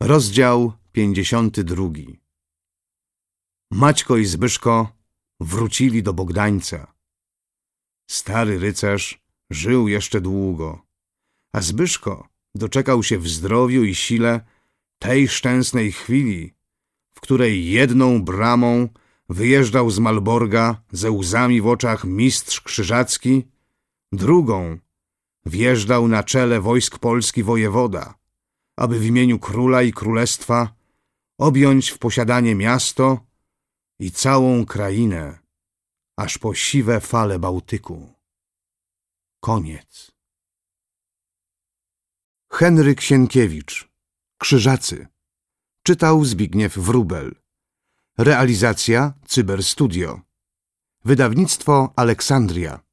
Rozdział 52. Maćko i Zbyszko wrócili do Bogdańca. Stary rycerz żył jeszcze długo, a Zbyszko doczekał się w zdrowiu i sile tej szczęsnej chwili, w której jedną bramą wyjeżdżał z Malborga ze łzami w oczach mistrz Krzyżacki, drugą wjeżdżał na czele wojsk Polski wojewoda, aby w imieniu króla i królestwa objąć w posiadanie miasto i całą krainę, aż po siwe fale Bałtyku. Koniec. Henryk Sienkiewicz. Krzyżacy. Czytał Zbigniew Wróbel. Realizacja Cyber Studio. Wydawnictwo Aleksandria.